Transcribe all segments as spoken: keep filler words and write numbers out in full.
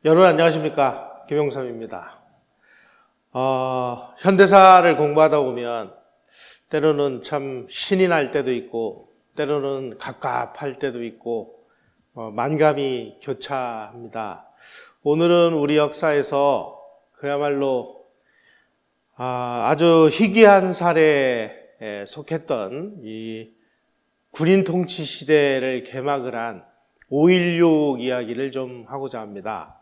여러분 안녕하십니까? 김용삼입니다. 어, 현대사를 공부하다 보면 때로는 참 신이 날 때도 있고 때로는 갑갑할 때도 있고 어, 만감이 교차합니다. 오늘은 우리 역사에서 그야말로 아, 아주 희귀한 사례에 속했던 이 군인 통치 시대를 개막을 한 오일육 이야기를 좀 하고자 합니다.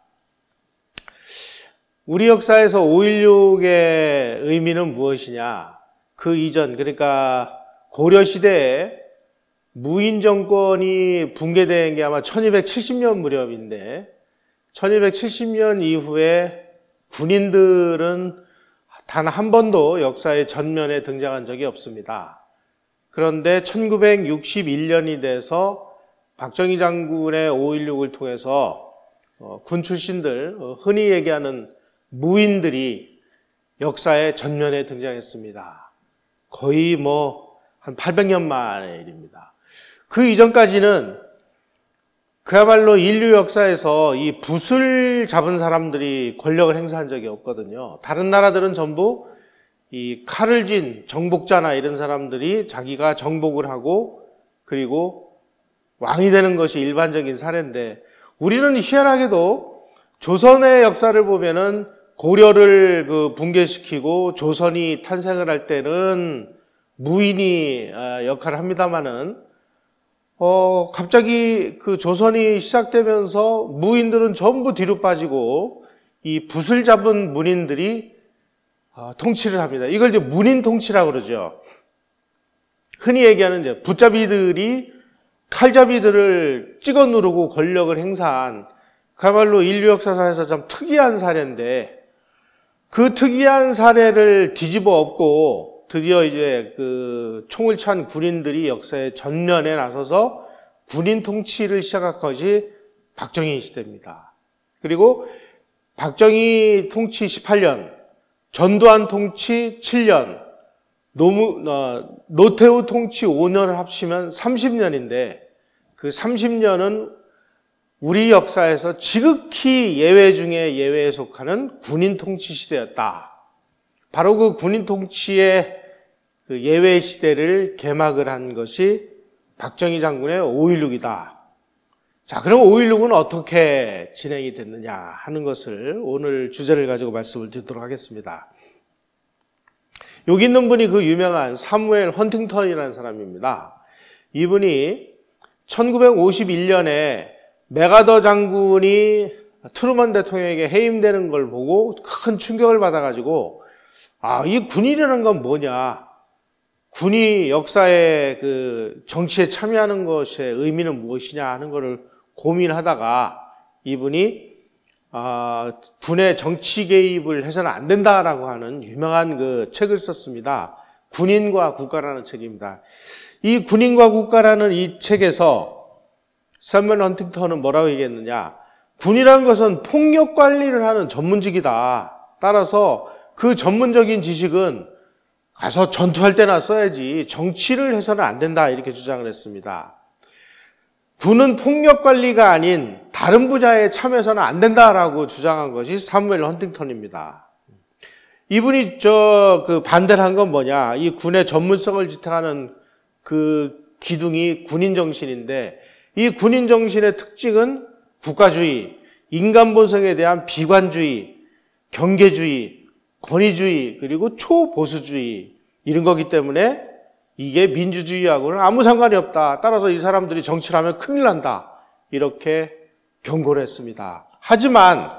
우리 역사에서 오일육의 의미는 무엇이냐? 그 이전, 그러니까 고려시대에 무인 정권이 붕괴된 게 아마 천이백칠십 년 무렵인데 천이백칠십 년 이후에 군인들은 단 한 번도 역사의 전면에 등장한 적이 없습니다. 그런데 천구백육십일 년이 돼서 박정희 장군의 오일육을 통해서 군 출신들, 흔히 얘기하는 무인들이 역사의 전면에 등장했습니다. 거의 뭐 한 팔백 년 만의 일입니다. 그 이전까지는 그야말로 인류 역사에서 이 붓을 잡은 사람들이 권력을 행사한 적이 없거든요. 다른 나라들은 전부 이 칼을 쥔 정복자나 이런 사람들이 자기가 정복을 하고 그리고 왕이 되는 것이 일반적인 사례인데 우리는 희한하게도 조선의 역사를 보면은 고려를 그 붕괴시키고 조선이 탄생을 할 때는 무인이 역할을 합니다만은 어 갑자기 그 조선이 시작되면서 무인들은 전부 뒤로 빠지고 이 붓을 잡은 문인들이 어, 통치를 합니다. 이걸 이제 문인 통치라고 그러죠. 흔히 얘기하는 이제 붓잡이들이 칼잡이들을 찍어 누르고 권력을 행사한 그야말로 인류 역사사에서 참 특이한 사례인데 그 특이한 사례를 뒤집어 엎고 드디어 이제 그 총을 찬 군인들이 역사의 전면에 나서서 군인 통치를 시작한 것이 박정희 시대입니다. 그리고 박정희 통치 십팔 년, 전두환 통치 칠 년, 노무, 어, 노태우 통치 오 년을 합치면 삼십 년인데 그 삼십 년은 우리 역사에서 지극히 예외 중에 예외에 속하는 군인 통치 시대였다. 바로 그 군인 통치의 그 예외 시대를 개막을 한 것이 박정희 장군의 오일육이다. 자, 그럼 오일육은 어떻게 진행이 됐느냐 하는 것을 오늘 주제를 가지고 말씀을 드리도록 하겠습니다. 여기 있는 분이 그 유명한 사무엘 헌팅턴이라는 사람입니다. 이분이 천구백오십일 년에 맥아더 장군이 트루먼 대통령에게 해임되는 걸 보고 큰 충격을 받아가지고 아, 이 군인이라는 건 뭐냐? 군이 역사의 그 정치에 참여하는 것의 의미는 무엇이냐 하는 것을 고민하다가 이분이 아, 군의 정치 개입을 해서는 안 된다라고 하는 유명한 그 책을 썼습니다. 군인과 국가라는 책입니다. 이 군인과 국가라는 이 책에서 사무엘 헌팅턴은 뭐라고 얘기했느냐? 군이라는 것은 폭력 관리를 하는 전문직이다. 따라서 그 전문적인 지식은 가서 전투할 때나 써야지 정치를 해서는 안 된다 이렇게 주장을 했습니다. 군은 폭력 관리가 아닌 다른 분야에 참여해서는 안 된다라고 주장한 것이 사무엘 헌팅턴입니다. 이분이 저 그 반대를 한 건 뭐냐? 이 군의 전문성을 지탱하는 그 기둥이 군인 정신인데 이 군인 정신의 특징은 국가주의, 인간 본성에 대한 비관주의, 경계주의, 권위주의, 그리고 초보수주의 이런 거기 때문에 이게 민주주의하고는 아무 상관이 없다. 따라서 이 사람들이 정치를 하면 큰일 난다. 이렇게 경고를 했습니다. 하지만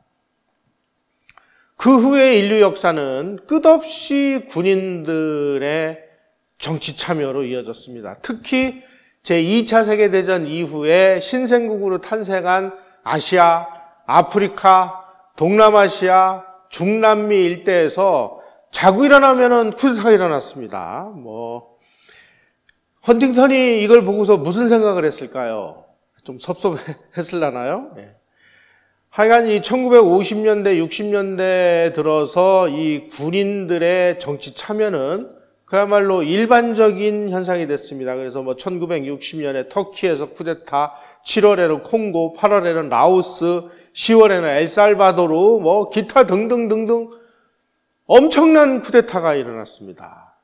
그 후에 인류 역사는 끝없이 군인들의 정치 참여로 이어졌습니다. 특히 제이 차 세계대전 이후에 신생국으로 탄생한 아시아, 아프리카, 동남아시아, 중남미 일대에서 자고 일어나면은 쿠데타가 일어났습니다. 뭐 헌팅턴이 이걸 보고서 무슨 생각을 했을까요? 좀 섭섭했을라나요? 네. 하여간 이 천구백오십 년대, 육십 년대에 들어서 이 군인들의 정치 참여는 그야말로 일반적인 현상이 됐습니다. 그래서 뭐 천구백육십 년에 터키에서 쿠데타, 칠월에는 콩고, 팔월에는 라오스, 시월에는 엘살바도르, 뭐 기타 등등등등 엄청난 쿠데타가 일어났습니다.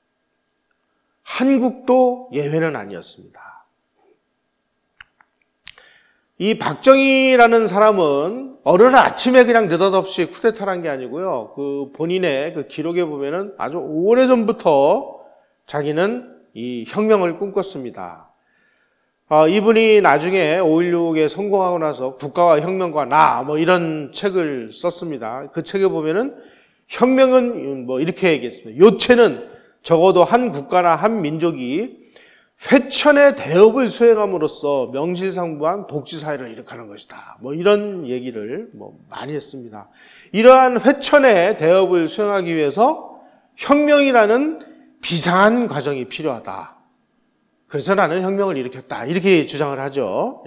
한국도 예외는 아니었습니다. 이 박정희라는 사람은 어느 아침에 그냥 느닷없이 쿠데타를 한 게 아니고요. 그 본인의 그 기록에 보면은 아주 오래전부터 자기는 이 혁명을 꿈꿨습니다. 어, 이분이 나중에 오일육에 성공하고 나서 국가와 혁명과 나 뭐 이런 책을 썼습니다. 그 책에 보면은 혁명은 뭐 이렇게 얘기했습니다. 요체는 적어도 한 국가나 한 민족이 회천의 대업을 수행함으로써 명실상부한 복지사회를 일으키는 것이다. 뭐 이런 얘기를 뭐 많이 했습니다. 이러한 회천의 대업을 수행하기 위해서 혁명이라는 비상한 과정이 필요하다. 그래서 나는 혁명을 일으켰다. 이렇게 주장을 하죠.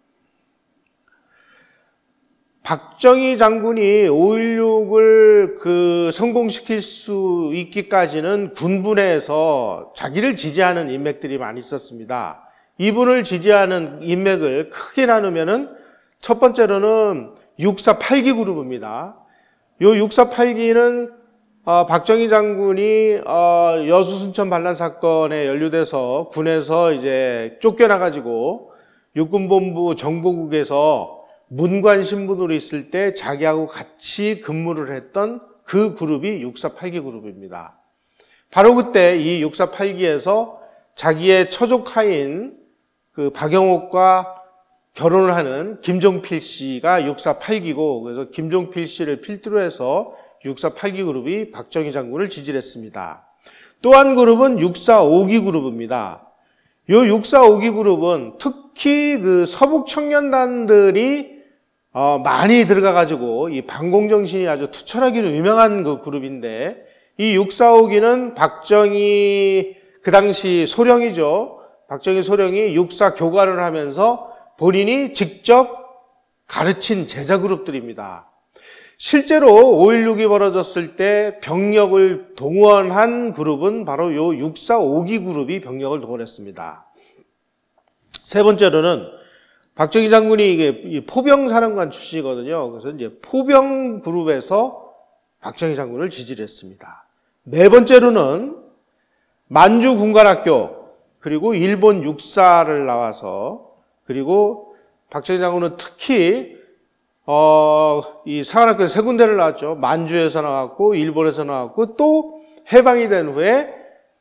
박정희 장군이 오일육을 그 성공시킬 수 있기까지는 군부내에서 자기를 지지하는 인맥들이 많이 있었습니다. 이분을 지지하는 인맥을 크게 나누면은 첫 번째로는 육사팔기 그룹입니다. 요 육사팔기는 어, 박정희 장군이 어, 여수순천 반란 사건에 연루돼서 군에서 이제 쫓겨나가지고 육군본부 정보국에서 문관 신분으로 있을 때 자기하고 같이 근무를 했던 그 그룹이 육사팔기 그룹입니다. 바로 그때 이 육사팔기에서 자기의 처조카인 그 박영옥과 결혼을 하는 김종필 씨가 육사팔기고, 그래서 김종필 씨를 필두로 해서 육사팔기 그룹이 박정희 장군을 지지를 했습니다. 또 한 그룹은 육사오기 그룹입니다. 요 육사오기 그룹은 특히 그 서북 청년단들이 어, 많이 들어가가지고 이 반공정신이 아주 투철하기로 유명한 그 그룹인데, 이 육사오기는 박정희 그 당시 소령이죠. 박정희 소령이 육사 교과를 하면서 본인이 직접 가르친 제자 그룹들입니다. 실제로 오일육이 벌어졌을 때 병력을 동원한 그룹은 바로 요 육사오기 그룹이 병력을 동원했습니다. 세 번째로는 박정희 장군이 이게 포병사령관 출신이거든요. 그래서 이제 포병 그룹에서 박정희 장군을 지지를 했습니다. 네 번째로는 만주 군관학교, 그리고 일본 육사를 나와서, 그리고 박정희 장군은 특히 어, 이 사관학교 세 군데를 나왔죠. 만주에서 나왔고, 일본에서 나왔고, 또 해방이 된 후에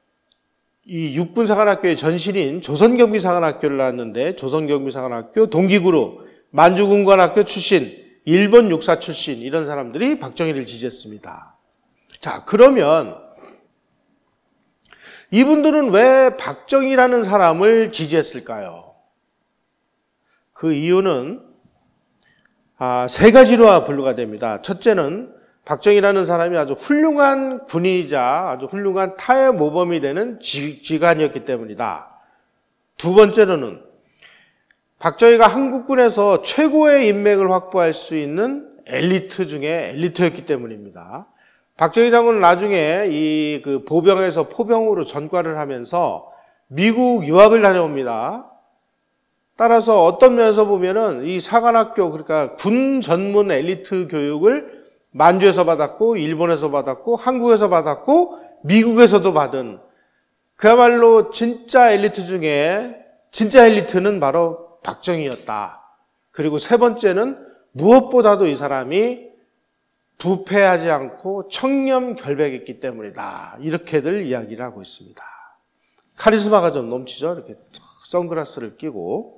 이 육군사관학교의 전신인 조선경비사관학교를 나왔는데, 조선경비사관학교 동기그룹, 만주군관학교 출신, 일본 육사 출신, 이런 사람들이 박정희를 지지했습니다. 자, 그러면 이분들은 왜 박정희라는 사람을 지지했을까요? 그 이유는 아, 세 가지로 분류가 됩니다. 첫째는 박정희라는 사람이 아주 훌륭한 군인이자 아주 훌륭한 타의 모범이 되는 지, 지간이었기 때문이다. 두 번째로는 박정희가 한국군에서 최고의 인맥을 확보할 수 있는 엘리트 중에 엘리트였기 때문입니다. 박정희 장군은 나중에 이 그 보병에서 포병으로 전과를 하면서 미국 유학을 다녀옵니다. 따라서 어떤 면에서 보면은 이 사관학교, 그러니까 군 전문 엘리트 교육을 만주에서 받았고, 일본에서 받았고, 한국에서 받았고, 미국에서도 받은, 그야말로 진짜 엘리트 중에 진짜 엘리트는 바로 박정희였다. 그리고 세 번째는 무엇보다도 이 사람이 부패하지 않고 청렴결백했기 때문이다. 이렇게들 이야기를 하고 있습니다. 카리스마가 좀 넘치죠? 이렇게 선글라스를 끼고.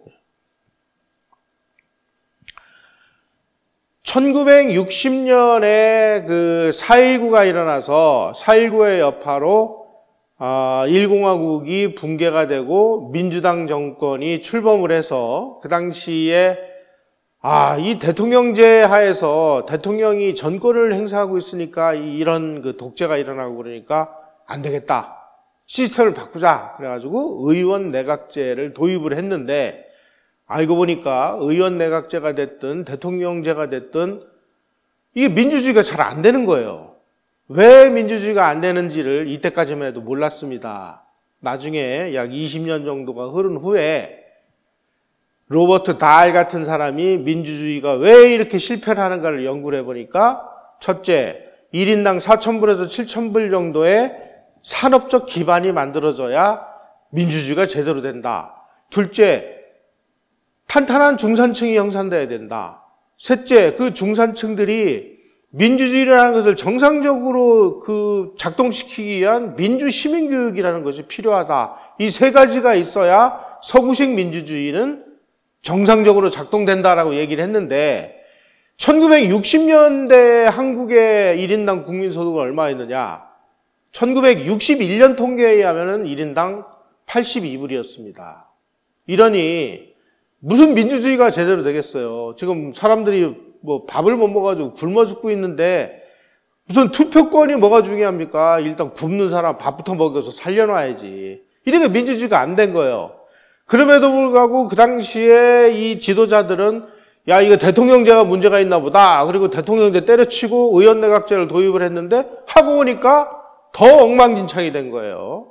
천구백육십 년에 그 사일구가 일어나서 사일구의 여파로 일공화국이 붕괴가 되고 민주당 정권이 출범을 해서 그 당시에 아, 이 대통령제 하에서 대통령이 전권을 행사하고 있으니까 이런 그 독재가 일어나고 그러니까 안 되겠다. 시스템을 바꾸자. 그래가지고 의원 내각제를 도입을 했는데, 알고 보니까 의원 내각제가 됐든 대통령제가 됐든 이게 민주주의가 잘 안 되는 거예요. 왜 민주주의가 안 되는지를 이때까지만 해도 몰랐습니다. 나중에 약 이십 년 정도가 흐른 후에 로버트 다hl 같은 사람이 민주주의가 왜 이렇게 실패를 하는가를 연구를 해보니까 첫째, 일 인당 사천 불에서 칠천 불 정도의 산업적 기반이 만들어져야 민주주의가 제대로 된다. 둘째, 탄탄한 중산층이 형성돼야 된다. 셋째, 그 중산층들이 민주주의라는 것을 정상적으로 그 작동시키기 위한 민주시민교육이라는 것이 필요하다. 이 세 가지가 있어야 서구식 민주주의는 정상적으로 작동된다라고 얘기를 했는데 천구백육십 년대 한국의 일 인당 국민소득은 얼마였느냐? 천구백육십일 년 통계에 의하면 일 인당 팔십이 불이었습니다. 이러니 무슨 민주주의가 제대로 되겠어요. 지금 사람들이 뭐 밥을 못 먹어가지고 굶어 죽고 있는데 무슨 투표권이 뭐가 중요합니까? 일단 굶는 사람 밥부터 먹여서 살려놔야지. 이렇게 민주주의가 안 된 거예요. 그럼에도 불구하고 그 당시에 이 지도자들은 야, 이거 대통령제가 문제가 있나 보다. 그리고 대통령제 때려치고 의원내각제를 도입을 했는데 하고 보니까 더 엉망진창이 된 거예요.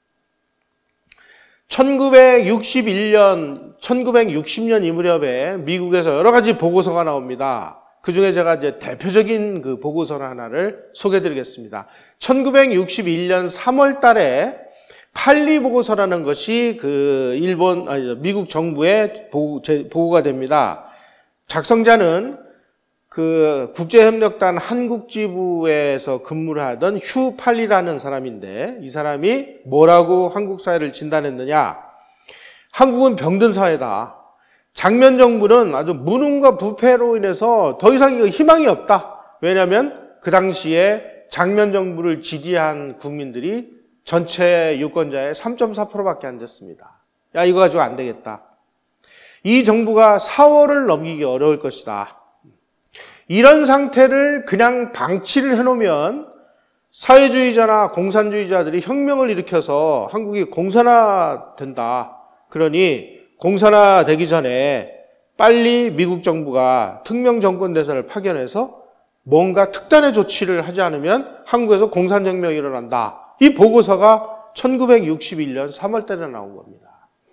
천구백육십일 년, 천구백육십 년 이 무렵에 미국에서 여러 가지 보고서가 나옵니다. 그 중에 제가 이제 대표적인 그 보고서 하나를 소개해 드리겠습니다. 천구백육십일 년 삼월 달에 팔리 보고서라는 것이 그 일본, 아니, 미국 정부의 보고, 보고가 됩니다. 작성자는 그 국제협력단 한국지부에서 근무를 하던 휴 팔리라는 사람인데 이 사람이 뭐라고 한국 사회를 진단했느냐? 한국은 병든 사회다. 장면 정부는 아주 무능과 부패로 인해서 더 이상 희망이 없다. 왜냐하면 그 당시에 장면 정부를 지지한 국민들이 전체 유권자의 삼 점 사 퍼센트밖에 안 됐습니다. 야, 이거 가지고 안 되겠다. 이 정부가 사월을 넘기기 어려울 것이다. 이런 상태를 그냥 방치를 해놓으면 사회주의자나 공산주의자들이 혁명을 일으켜서 한국이 공산화된다. 그러니 공산화되기 전에 빨리 미국 정부가 특명정권대사를 파견해서 뭔가 특단의 조치를 하지 않으면 한국에서 공산혁명이 일어난다. 이 보고서가 천구백육십일 년 삼월 달에 나온 겁니다.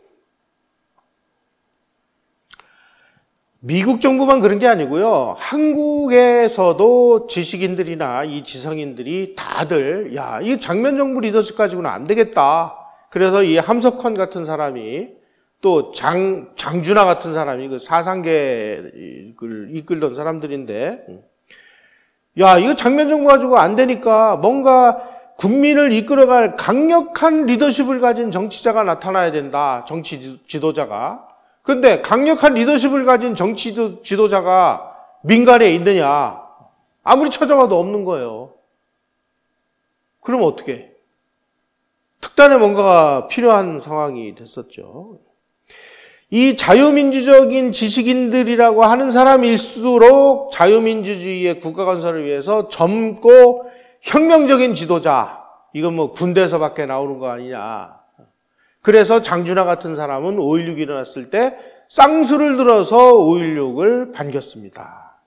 미국 정부만 그런 게 아니고요. 한국에서도 지식인들이나 이 지성인들이 다들 야, 이 장면 정부 리더십 가지고는 안 되겠다. 그래서 이 함석헌 같은 사람이 또 장, 장준하 같은 사람이 그 사상계를 이끌던 사람들인데 야, 이거 장면 정부 가지고 안 되니까 뭔가 국민을 이끌어갈 강력한 리더십을 가진 정치자가 나타나야 된다. 정치 지도자가. 근데 강력한 리더십을 가진 정치 지도자가 민간에 있느냐? 아무리 찾아봐도 없는 거예요. 그럼 어떻게 해? 특단의 뭔가가 필요한 상황이 됐었죠. 이 자유민주적인 지식인들이라고 하는 사람일수록 자유민주주의의 국가 건설을 위해서 젊고 혁명적인 지도자, 이건 뭐 군대에서밖에 나오는 거 아니냐. 그래서 장준하 같은 사람은 오일육이 일어났을 때 쌍수를 들어서 오일육을 반겼습니다.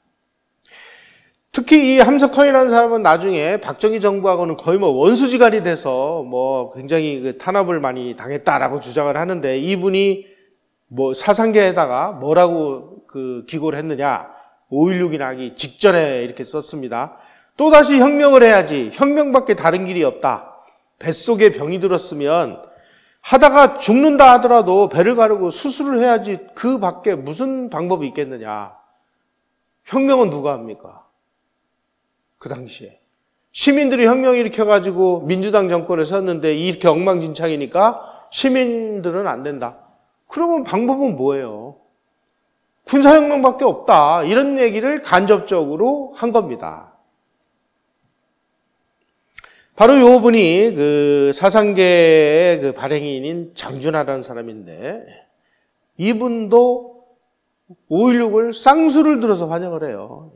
특히 이 함석헌이라는 사람은 나중에 박정희 정부하고는 거의 뭐 원수지간이 돼서 뭐 굉장히 그 탄압을 많이 당했다라고 주장을 하는데 이분이 뭐 사상계에다가 뭐라고 그 기고를 했느냐. 오일육이 나기 직전에 이렇게 썼습니다. 또다시 혁명을 해야지. 혁명밖에 다른 길이 없다. 뱃속에 병이 들었으면 하다가 죽는다 하더라도 배를 가르고 수술을 해야지 그 밖에 무슨 방법이 있겠느냐. 혁명은 누가 합니까? 그 당시에. 시민들이 혁명 일으켜가지고 민주당 정권을 세웠는데 이렇게 엉망진창이니까 시민들은 안 된다. 그러면 방법은 뭐예요? 군사혁명밖에 없다. 이런 얘기를 간접적으로 한 겁니다. 바로 요 분이 그 사상계의 그 발행인인 장준하라는 사람인데 이분도 오일육을 쌍수를 들어서 환영을 해요.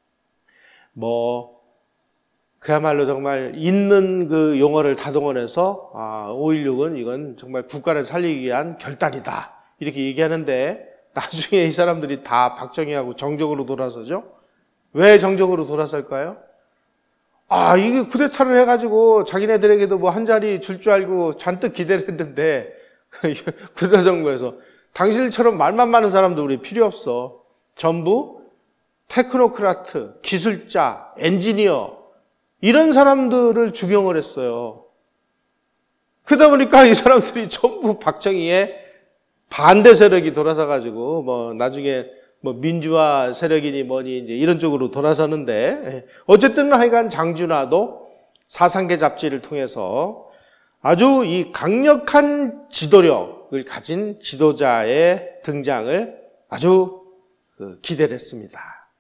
뭐 그야말로 정말 있는 그 용어를 다 동원해서 아, 오일육은 이건 정말 국가를 살리기 위한 결단이다. 이렇게 얘기하는데 나중에 이 사람들이 다 박정희하고 정적으로 돌아서죠. 왜 정적으로 돌아설까요? 아, 이게 쿠데타를 해가지고 자기네들에게도 뭐 한 자리 줄 줄 알고 잔뜩 기대를 했는데, 군사정부에서 당신들처럼 말만 많은 사람도 우리 필요 없어. 전부 테크노크라트, 기술자, 엔지니어, 이런 사람들을 죽용을 했어요. 그러다 보니까 이 사람들이 전부 박정희의 반대 세력이 돌아서가지고, 뭐, 나중에 뭐 민주화 세력이니 뭐니 이제 이런 쪽으로 돌아서는데, 어쨌든 하여간 장준하도 사상계 잡지를 통해서 아주 이 강력한 지도력을 가진 지도자의 등장을 아주 기대를 했습니다.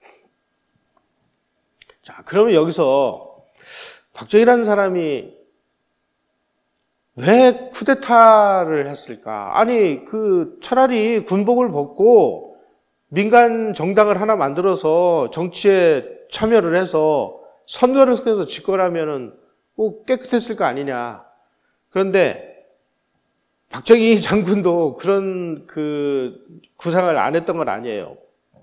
자, 그러면 여기서 박정희라는 사람이 왜 쿠데타를 했을까? 아니, 그 차라리 군복을 벗고 민간 정당을 하나 만들어서 정치에 참여를 해서 선거를 통해서 집권하면은 뭐 깨끗했을 거 아니냐. 그런데 박정희 장군도 그런 그 구상을 안 했던 건 아니에요.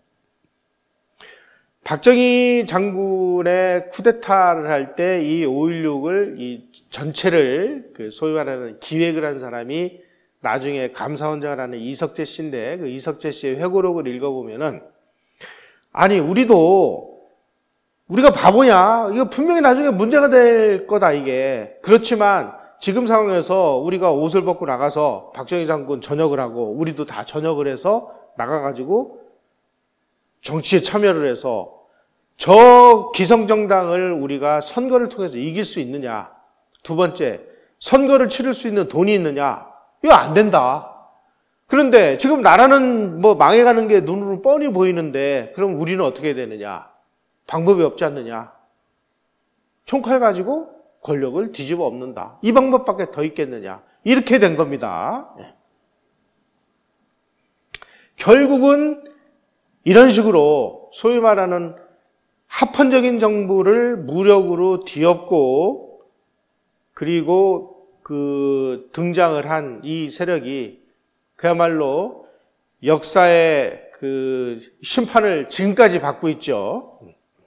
박정희 장군의 쿠데타를 할 때 이 오일육을 이 전체를 그 소위 말하는 기획을 한 사람이 나중에 감사원장을 하는 이석재 씨인데, 그 이석재 씨의 회고록을 읽어보면은, 아니, 우리도, 우리가 바보냐? 이거 분명히 나중에 문제가 될 거다, 이게. 그렇지만, 지금 상황에서 우리가 옷을 벗고 나가서 박정희 장군 전역을 하고, 우리도 다 전역을 해서 나가가지고 정치에 참여를 해서 저 기성정당을 우리가 선거를 통해서 이길 수 있느냐? 두 번째, 선거를 치를 수 있는 돈이 있느냐? 이거 안 된다. 그런데 지금 나라는 뭐 망해가는 게 눈으로 뻔히 보이는데 그럼 우리는 어떻게 되느냐? 방법이 없지 않느냐? 총칼 가지고 권력을 뒤집어 엎는다. 이 방법밖에 더 있겠느냐? 이렇게 된 겁니다. 결국은 이런 식으로 소위 말하는 합헌적인 정부를 무력으로 뒤엎고 그리고 그 등장을 한 이 세력이 그야말로 역사의 그 심판을 지금까지 받고 있죠.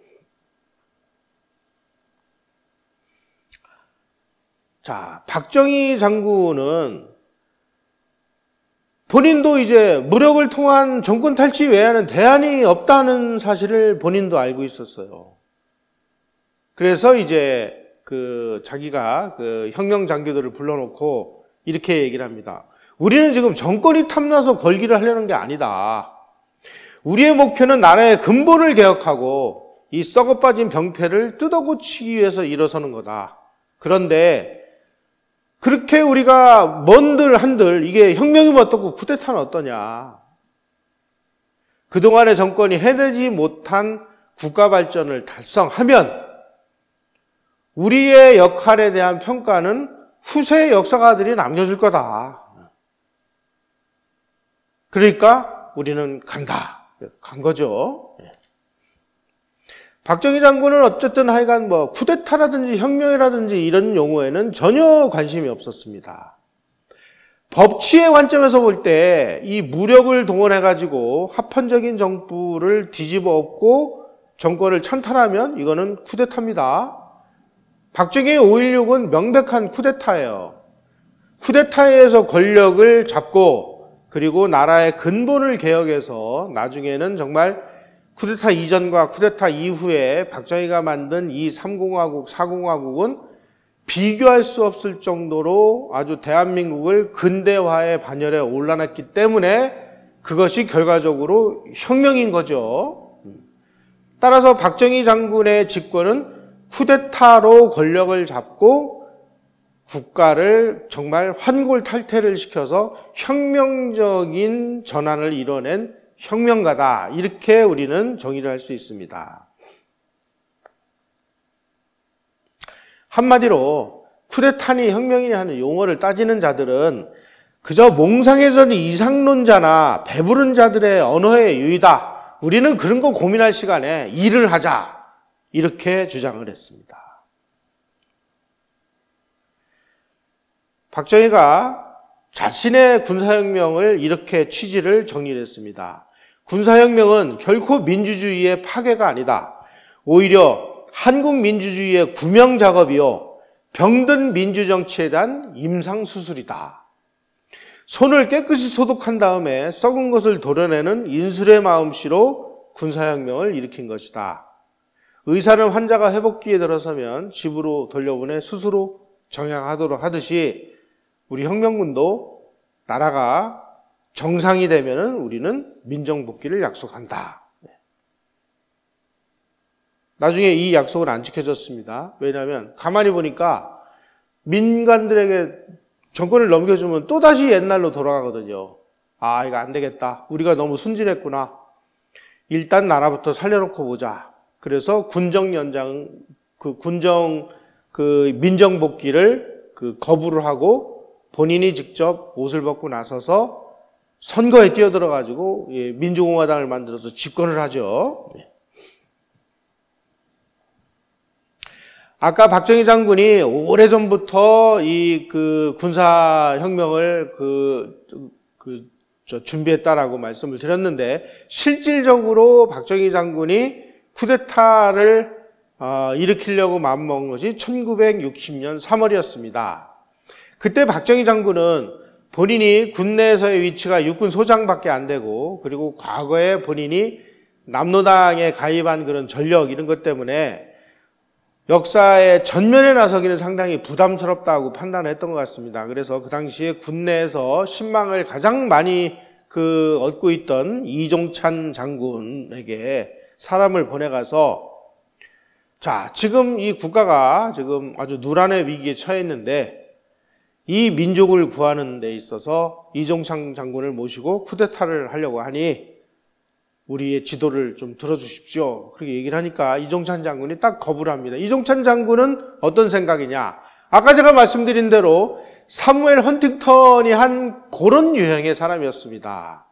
자, 박정희 장군은 본인도 이제 무력을 통한 정권 탈취 외에는 대안이 없다는 사실을 본인도 알고 있었어요. 그래서 이제 그 자기가 그 혁명 장교들을 불러놓고 이렇게 얘기를 합니다. 우리는 지금 정권이 탐나서 걸기를 하려는 게 아니다. 우리의 목표는 나라의 근본을 개혁하고 이 썩어빠진 병폐를 뜯어고치기 위해서 일어서는 거다. 그런데 그렇게 우리가 뭔들 한들 이게 혁명이면 어떻고 쿠데타는 어떠냐. 그동안의 정권이 해내지 못한 국가 발전을 달성하면 우리의 역할에 대한 평가는 후세 역사가들이 남겨줄 거다. 그러니까 우리는 간다. 간 거죠. 박정희 장군은 어쨌든 하여간 뭐 쿠데타라든지 혁명이라든지 이런 용어에는 전혀 관심이 없었습니다. 법치의 관점에서 볼 때 이 무력을 동원해가지고 합헌적인 정부를 뒤집어 엎고 정권을 찬탈하면 이거는 쿠데타입니다. 박정희 오일육은 명백한 쿠데타예요. 쿠데타에 의해서 권력을 잡고 그리고 나라의 근본을 개혁해서 나중에는 정말 쿠데타 이전과 쿠데타 이후에 박정희가 만든 이 삼공화국, 사공화국은 비교할 수 없을 정도로 아주 대한민국을 근대화의 반열에 올라놨기 때문에 그것이 결과적으로 혁명인 거죠. 따라서 박정희 장군의 집권은 쿠데타로 권력을 잡고 국가를 정말 환골탈태를 시켜서 혁명적인 전환을 이뤄낸 혁명가다. 이렇게 우리는 정의를 할 수 있습니다. 한마디로 쿠데타니 혁명이니 하는 용어를 따지는 자들은 그저 몽상에서는 이상론자나 배부른 자들의 언어의 유의다. 우리는 그런 거 고민할 시간에 일을 하자. 이렇게 주장을 했습니다. 박정희가 자신의 군사혁명을 이렇게 취지를 정리를 했습니다. 군사혁명은 결코 민주주의의 파괴가 아니다. 오히려 한국 민주주의의 구명 작업이요, 병든 민주정치에 대한 임상수술이다. 손을 깨끗이 소독한 다음에 썩은 것을 도려내는 인술의 마음씨로 군사혁명을 일으킨 것이다. 의사는 환자가 회복기에 들어서면 집으로 돌려보내 스스로 정향하도록 하듯이 우리 혁명군도 나라가 정상이 되면은 우리는 민정복귀를 약속한다. 나중에 이 약속은 안 지켜졌습니다. 왜냐하면 가만히 보니까 민간들에게 정권을 넘겨주면 또다시 옛날로 돌아가거든요. 아, 이거 안 되겠다. 우리가 너무 순진했구나. 일단 나라부터 살려놓고 보자. 그래서 군정 연장, 그 군정, 그 민정복귀를 그 거부를 하고 본인이 직접 옷을 벗고 나서서 선거에 뛰어들어가지고 민주공화당을 만들어서 집권을 하죠. 아까 박정희 장군이 오래전부터 이 그 군사혁명을 그, 그, 저 준비했다라고 말씀을 드렸는데, 실질적으로 박정희 장군이 쿠데타를 어, 일으키려고 마음먹은 것이 천구백육십 년 삼월이었습니다. 그때 박정희 장군은 본인이 군내에서의 위치가 육군 소장밖에 안 되고, 그리고 과거에 본인이 남노당에 가입한 그런 전력 이런 것 때문에 역사의 전면에 나서기는 상당히 부담스럽다고 판단했던 것 같습니다. 그래서 그 당시에 군내에서 신망을 가장 많이 그 얻고 있던 이종찬 장군에게 사람을 보내가서, 자, 지금 이 국가가 지금 아주 누란의 위기에 처해 있는데 이 민족을 구하는 데 있어서 이종찬 장군을 모시고 쿠데타를 하려고 하니 우리의 지도를 좀 들어주십시오. 그렇게 얘기를 하니까 이종찬 장군이 딱 거부를 합니다. 이종찬 장군은 어떤 생각이냐? 아까 제가 말씀드린 대로 사무엘 헌팅턴이 한 그런 유형의 사람이었습니다.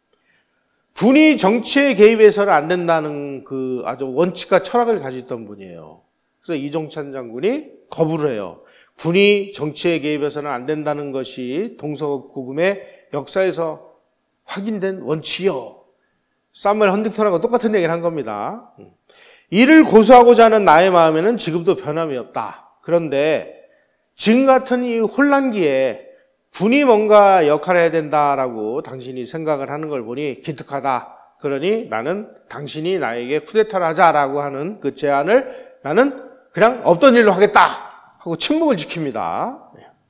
군이 정치에 개입해서는 안 된다는 그 아주 원칙과 철학을 가지던 분이에요. 그래서 이종찬 장군이 거부를 해요. 군이 정치에 개입해서는 안 된다는 것이 동서고금의 역사에서 확인된 원칙이요. 사무엘 헌팅턴하고 똑같은 얘기를 한 겁니다. 이를 고수하고자 하는 나의 마음에는 지금도 변함이 없다. 그런데 지금 같은 이 혼란기에 군이 뭔가 역할을 해야 된다라고 당신이 생각을 하는 걸 보니 기특하다. 그러니 나는 당신이 나에게 쿠데타를 하자라고 하는 그 제안을 나는 그냥 없던 일로 하겠다 하고 침묵을 지킵니다.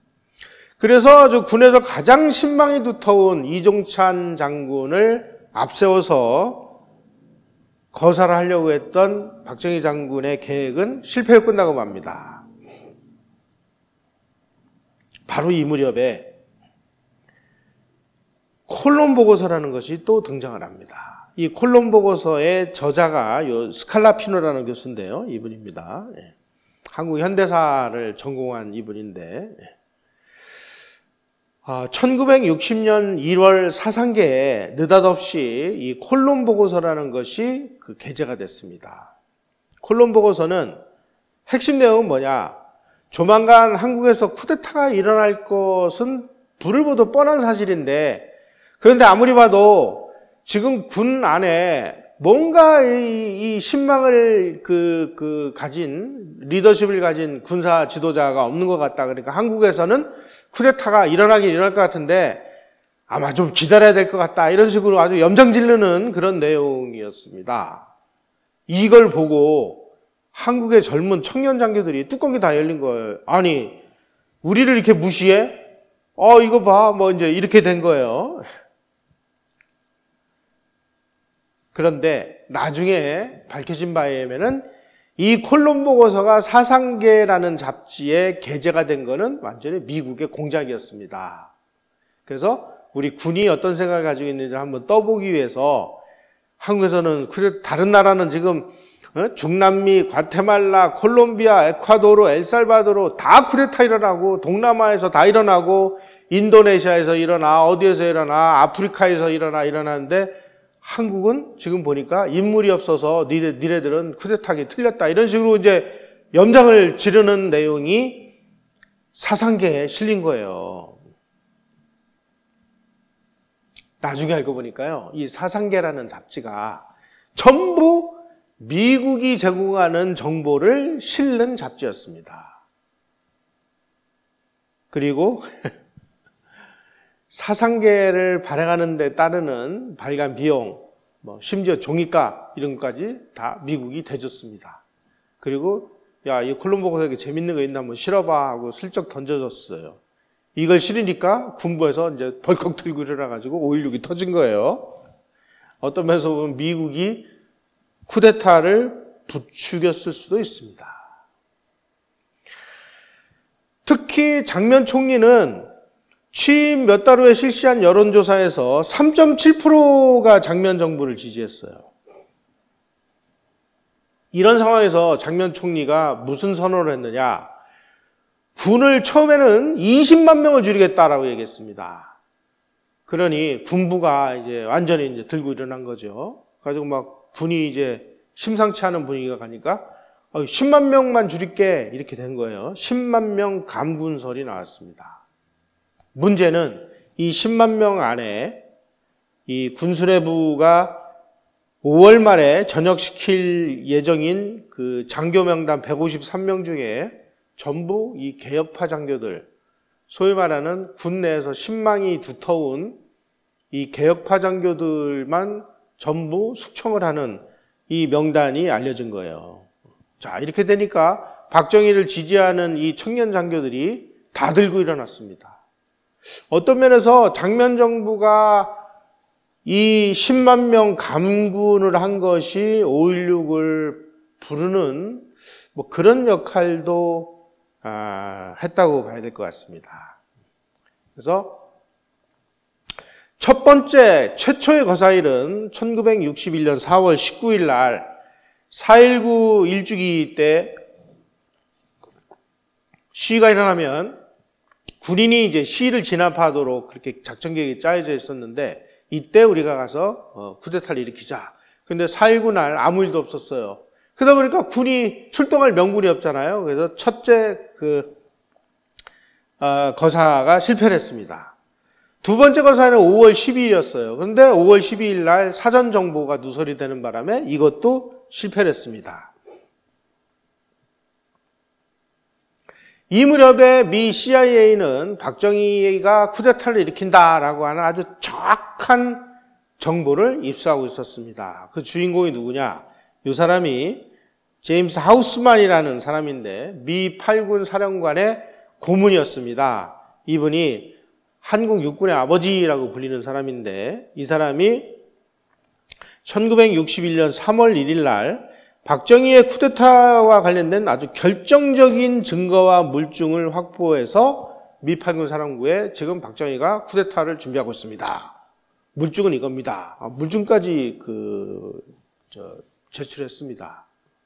그래서 저 군에서 가장 신망이 두터운 이종찬 장군을 앞세워서 거사를 하려고 했던 박정희 장군의 계획은 실패로 끝나고 맙니다. 바로 이 무렵에 콜론 보고서라는 것이 또 등장을 합니다. 이 콜론 보고서의 저자가 요 스칼라피노라는 교수인데요. 이분입니다. 예. 한국 현대사를 전공한 이분인데, 예. 아, 천구백육십 년 일월 사상계에 느닷없이 이 콜론 보고서라는 것이 그 게재가 됐습니다. 콜론 보고서는 핵심 내용은 뭐냐? 조만간 한국에서 쿠데타가 일어날 것은 불을 보듯 뻔한 사실인데, 그런데 아무리 봐도 지금 군 안에 뭔가 이, 이 신망을 그, 그 가진, 리더십을 가진 군사 지도자가 없는 것 같다. 그러니까 한국에서는 쿠데타가 일어나긴 일어날 것 같은데 아마 좀 기다려야 될 것 같다. 이런 식으로 아주 염장지르는 그런 내용이었습니다. 이걸 보고 한국의 젊은 청년 장교들이 뚜껑이 다 열린 거예요. 아니, 우리를 이렇게 무시해? 어, 이거 봐. 뭐 이제 이렇게 된 거예요. 그런데 나중에 밝혀진 바에 의하면은 이 콜론 보고서가 사상계라는 잡지에 게재가 된 거는 완전히 미국의 공작이었습니다. 그래서 우리 군이 어떤 생각을 가지고 있는지를 한번 떠보기 위해서 한국에서는 다른 나라는 지금 중남미, 과테말라, 콜롬비아, 에콰도르, 엘살바도르 다 쿠데타 일어나고 동남아에서 다 일어나고 인도네시아에서 일어나 어디에서 일어나 아프리카에서 일어나 일어나는데 한국은 지금 보니까 인물이 없어서 니네, 니네들은 쿠데타하기 틀렸다. 이런 식으로 이제 염장을 지르는 내용이 사상계에 실린 거예요. 나중에 알고 보니까요, 이 사상계라는 잡지가 전부 미국이 제공하는 정보를 실는 잡지였습니다. 그리고 사상계를 발행하는 데 따르는 발간 비용, 뭐 심지어 종이값 이런 것까지 다 미국이 대줬습니다. 그리고 야, 이 콜럼버스에게 재밌는 거 있나 한번 실어봐 하고 슬쩍 던져줬어요. 이걸 실으니까 군부에서 이제 벌컥 들고 일어나가지고 오일육이 터진 거예요. 어떤 면에서 보면 미국이 쿠데타를 부추겼을 수도 있습니다. 특히 장면 총리는 취임 몇 달 후에 실시한 여론조사에서 삼 점 칠 퍼센트가 장면 정부를 지지했어요. 이런 상황에서 장면 총리가 무슨 선언을 했느냐? 군을 처음에는 이십만 명을 줄이겠다라고 얘기했습니다. 그러니 군부가 이제 완전히 이제 들고 일어난 거죠. 가지고 막 군이 이제 심상치 않은 분위기가 가니까 십만 명만 줄일게 이렇게 된 거예요. 십만 명 감군설이 나왔습니다. 문제는 이 십만 명 안에 이 군수뇌부가 오월 말에 전역시킬 예정인 그 장교 명단 백오십삼 명 중에 전부 이 개혁파 장교들, 소위 말하는 군 내에서 신망이 두터운 이 개혁파 장교들만 전부 숙청을 하는 이 명단이 알려진 거예요. 자, 이렇게 되니까 박정희를 지지하는 이 청년 장교들이 다 들고 일어났습니다. 어떤 면에서 장면 정부가 이 십만 명 감군을 한 것이 오일육을 부르는 뭐 그런 역할도 아, 했다고 봐야 될 것 같습니다. 그래서 첫 번째 최초의 거사일은 천구백육십일 년 사월 십구일 날 사 일구 일주기 때 시위가 일어나면 군인이 이제 시위를 진압하도록 그렇게 작전 계획이 짜여져 있었는데 이때 우리가 가서 어, 쿠데타를 일으키자. 근데 사 일구 날 아무 일도 없었어요. 그러다 보니까 군이 출동할 명분이 없잖아요. 그래서 첫째 그 어, 거사가 실패를 했습니다. 두 번째 거사는 오월 십이일이었어요. 그런데 오월 십이일 날 사전 정보가 누설이 되는 바람에 이것도 실패를 했습니다. 이 무렵에 미 씨아이에이는 박정희가 쿠데타를 일으킨다라고 하는 아주 정확한 정보를 입수하고 있었습니다. 그 주인공이 누구냐? 이 사람이 제임스 하우스만이라는 사람인데 미 팔 군 사령관의 고문이었습니다. 이분이 한국 육군의 아버지라고 불리는 사람인데 이 사람이 천구백육십일 년 삼월 일일 날 박정희의 쿠데타와 관련된 아주 결정적인 증거와 물증을 확보해서 미 팔 군 사령부에 지금 박정희가 쿠데타를 준비하고 있습니다. 물증은 이겁니다. 아, 물증까지 그, 저, 제출했습니다.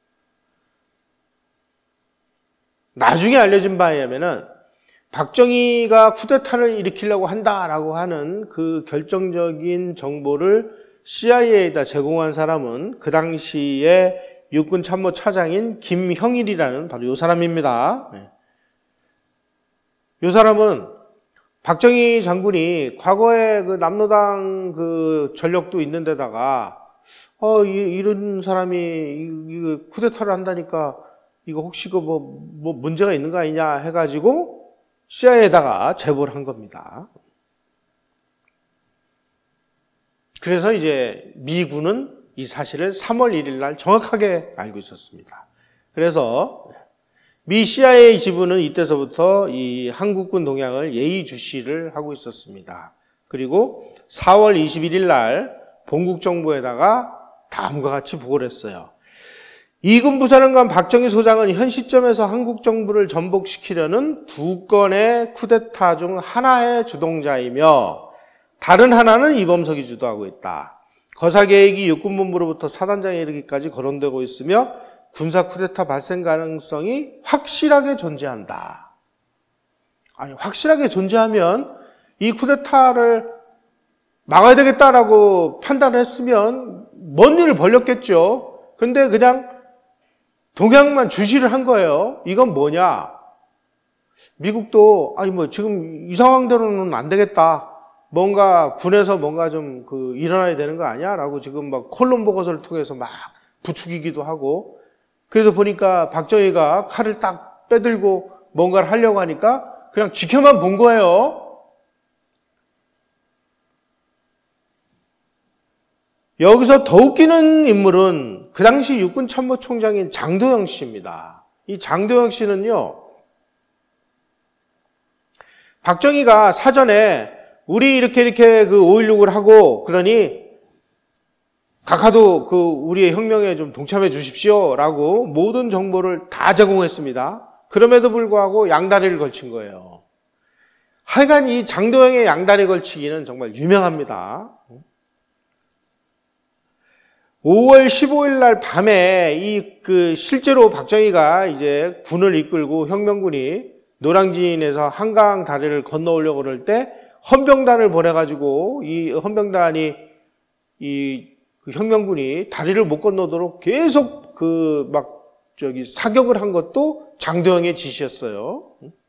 나중에 알려진 바에 의하면은 박정희가 쿠데타를 일으키려고 한다라고 하는 그 결정적인 정보를 씨아이에이에다 제공한 사람은 그 당시에 육군 참모 차장인 김형일이라는 바로 이 사람입니다. 이 사람은 박정희 장군이 과거에 그 남로당 그 전력도 있는 데다가 어, 이, 이런 사람이 이, 이 쿠데타를 한다니까 이거 혹시 그 뭐, 뭐 문제가 있는 거 아니냐 해가지고 씨아이에이에다가 제보를 한 겁니다. 그래서 이제 미군은 이 사실을 삼월 일일 날 정확하게 알고 있었습니다. 그래서 미 씨아이에이 지부는 이때서부터 이 한국군 동향을 예의주시를 하고 있었습니다. 그리고 사월 이십일일 날 본국정부에다가 다음과 같이 보고를 했어요. 이군 부사령관 박정희 소장은 현 시점에서 한국 정부를 전복시키려는 두 건의 쿠데타 중 하나의 주동자이며 다른 하나는 이범석이 주도하고 있다. 거사 계획이 육군본부로부터 사단장에 이르기까지 거론되고 있으며 군사 쿠데타 발생 가능성이 확실하게 존재한다. 아니, 확실하게 존재하면 이 쿠데타를 막아야 되겠다라고 판단을 했으면 뭔 일을 벌였겠죠. 근데 그냥 동향만 주시를 한 거예요. 이건 뭐냐? 미국도 아니 뭐 지금 이 상황대로는 안 되겠다. 뭔가 군에서 뭔가 좀 그 일어나야 되는 거 아니야? 라고 지금 막 콜롬보 거설을 통해서 막 부추기기도 하고, 그래서 보니까 박정희가 칼을 딱 빼들고 뭔가를 하려고 하니까 그냥 지켜만 본 거예요. 여기서 더 웃기는 인물은 그 당시 육군참모총장인 장도영 씨입니다. 이 장도영 씨는요, 박정희가 사전에 우리 이렇게 이렇게 그 오일육을 하고 그러니 각하도 그 우리의 혁명에 좀 동참해 주십시오라고 모든 정보를 다 제공했습니다. 그럼에도 불구하고 양다리를 걸친 거예요. 하여간 이 장도영의 양다리 걸치기는 정말 유명합니다. 오월 십오일 날 밤에 이 그 실제로 박정희가 이제 군을 이끌고 혁명군이 노량진에서 한강 다리를 건너오려고 그럴 때 헌병단을 보내가지고 이 헌병단이 이 그 혁명군이 다리를 못 건너도록 계속 그 막 저기 사격을 한 것도 장도영의 지시였어요.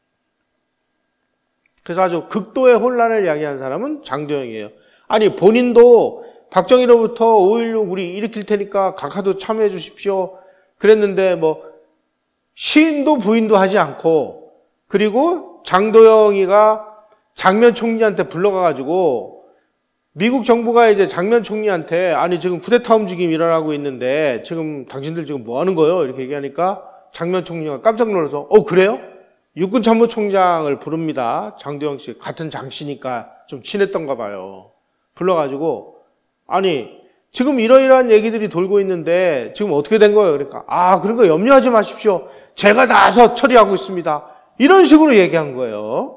그래서 아주 극도의 혼란을 야기한 사람은 장도영이에요. 아니 본인도 박정희로부터 오일육 우리 일으킬 테니까 각하도 참여해 주십시오 그랬는데 뭐 시인도 부인도 하지 않고, 그리고 장도영이가 장면 총리한테 불러가가지고 미국 정부가 이제 장면 총리한테 아니 지금 쿠데타 움직임이 일어나고 있는데 지금 당신들 지금 뭐 하는 거예요? 이렇게 얘기하니까 장면 총리가 깜짝 놀라서 어 그래요? 육군참모총장을 부릅니다. 장도영 씨 같은 장씨니까 좀 친했던가 봐요. 불러가지고 아니 지금 이러이러한 얘기들이 돌고 있는데 지금 어떻게 된 거예요? 그러니까 아 그런 거 염려하지 마십시오. 제가 나서 처리하고 있습니다. 이런 식으로 얘기한 거예요.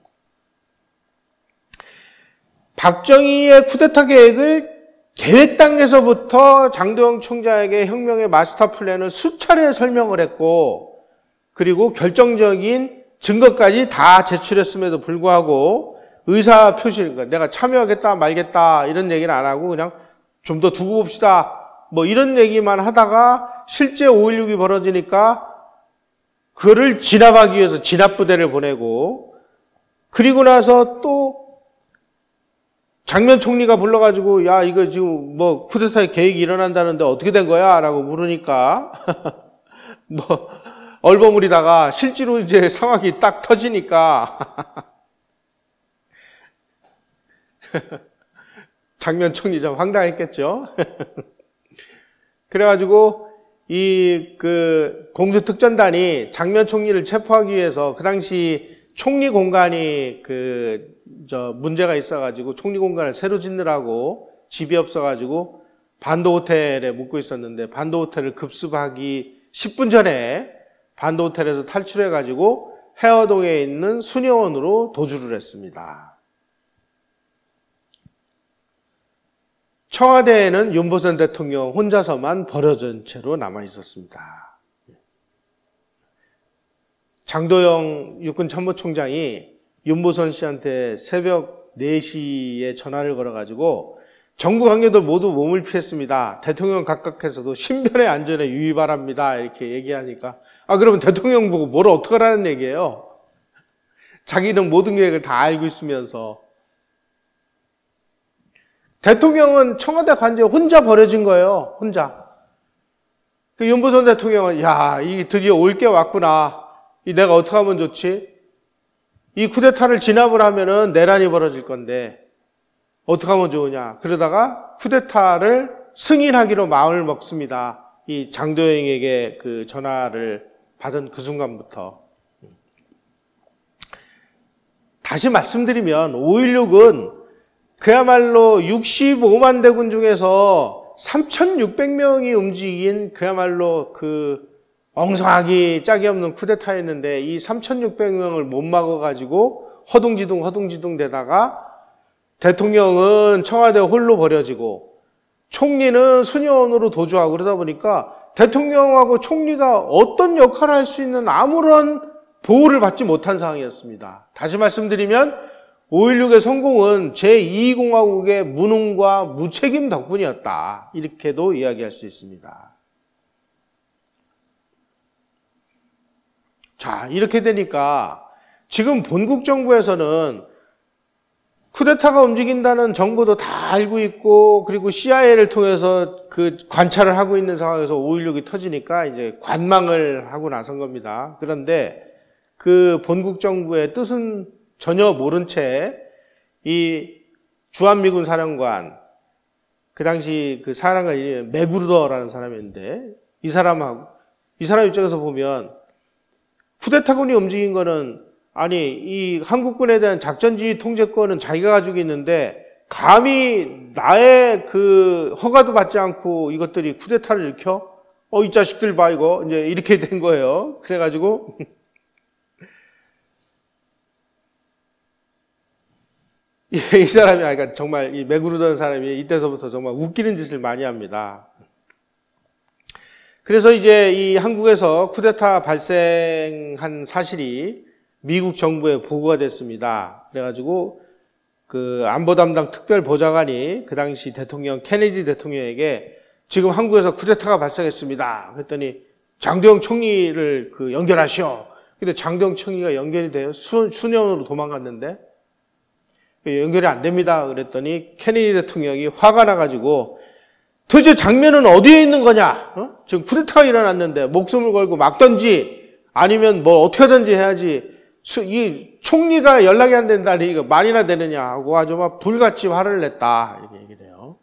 박정희의 쿠데타 계획을 계획 단계에서부터 장도영 총장에게 혁명의 마스터 플랜을 수차례 설명을 했고, 그리고 결정적인 증거까지 다 제출했음에도 불구하고 의사 표시, 그러니까 내가 참여하겠다 말겠다 이런 얘기는 안 하고 그냥 좀 더 두고 봅시다 뭐 이런 얘기만 하다가 실제 오일육이 벌어지니까 그를 진압하기 위해서 진압부대를 보내고, 그리고 나서 또 장면 총리가 불러가지고 야 이거 지금 뭐 쿠데타의 계획이 일어난다는데 어떻게 된 거야? 라고 물으니까 뭐 얼버무리다가 실제로 이제 상황이 딱 터지니까 장면 총리 좀 황당했겠죠. 그래가지고 이 그 공수특전단이 장면 총리를 체포하기 위해서 그 당시 총리 공간이 그 저 문제가 있어가지고 총리 공간을 새로 짓느라고 집이 없어가지고 반도 호텔에 묵고 있었는데 반도 호텔을 급습하기 십 분 전에 반도 호텔에서 탈출해가지고 해화동에 있는 수녀원으로 도주를 했습니다. 청와대에는 윤보선 대통령 혼자서만 버려진 채로 남아 있었습니다. 장도영 육군참모총장이 윤보선 씨한테 새벽 네 시에 전화를 걸어가지고 정부 관계들 모두 몸을 피했습니다. 대통령 각각에서도 신변의 안전에 유의 바랍니다. 이렇게 얘기하니까 아 그러면 대통령 보고 뭘 어떡하라는 얘기예요. 자기는 모든 계획을 다 알고 있으면서. 대통령은 청와대 관저에 혼자 버려진 거예요. 혼자. 그 윤보선 대통령은 야, 이 드디어 올 게 왔구나. 이 내가 어떻게 하면 좋지? 이 쿠데타를 진압을 하면은 내란이 벌어질 건데 어떻게 하면 좋으냐? 그러다가 쿠데타를 승인하기로 마음을 먹습니다. 이 장도영에게 그 전화를 받은 그 순간부터. 다시 말씀드리면 오일육은 그야말로 육십오만 대군 중에서 삼천육백 명이 움직인 그야말로 그 엉성하기 짝이 없는 쿠데타였는데 이 삼천육백 명을 못 막아가지고 허둥지둥 허둥지둥 되다가 대통령은 청와대 홀로 버려지고 총리는 수녀원으로 도주하고 그러다 보니까 대통령하고 총리가 어떤 역할을 할 수 있는 아무런 보호를 받지 못한 상황이었습니다. 다시 말씀드리면 오일육의 성공은 제이 공화국의 무능과 무책임 덕분이었다. 이렇게도 이야기할 수 있습니다. 자, 이렇게 되니까 지금 본국 정부에서는 쿠데타가 움직인다는 정보도 다 알고 있고, 그리고 씨아이에이를 통해서 그 관찰을 하고 있는 상황에서 오일육이 터지니까 이제 관망을 하고 나선 겁니다. 그런데 그 본국 정부의 뜻은 전혀 모른 채 이 주한미군 사령관, 그 당시 그 사령관 이름이 맥그루더라는 사람인데, 이 사람하고, 이 사람 입장에서 보면 쿠데타군이 움직인 거는, 아니 이 한국군에 대한 작전지휘 통제권은 자기가 가지고 있는데 감히 나의 그 허가도 받지 않고 이것들이 쿠데타를 일으켜? 어, 이 자식들 봐 이거 이제 이렇게 된 거예요. 그래가지고 이 사람이, 그러니까 정말 이 맥그루던 사람이 이때서부터 정말 웃기는 짓을 많이 합니다. 그래서 이제 이 한국에서 쿠데타 발생한 사실이 미국 정부에 보고가 됐습니다. 그래가지고 그 안보 담당 특별 보좌관이 그 당시 대통령 케네디 대통령에게 지금 한국에서 쿠데타가 발생했습니다. 그랬더니 장도영 총리를 그 연결하시오. 근데 장도영 총리가 연결이 돼요. 수, 수년으로 도망갔는데 연결이 안 됩니다. 그랬더니 케네디 대통령이 화가 나가지고 도대체 장면은 어디에 있는 거냐? 어? 지금 쿠데타가 일어났는데 목숨을 걸고 막던지 아니면 뭐 어떻게 하든지 해야지. 이 총리가 연락이 안 된다니 이거 말이나 되느냐 하고 아주 막 불같이 화를 냈다. 이렇게 얘기를 해요.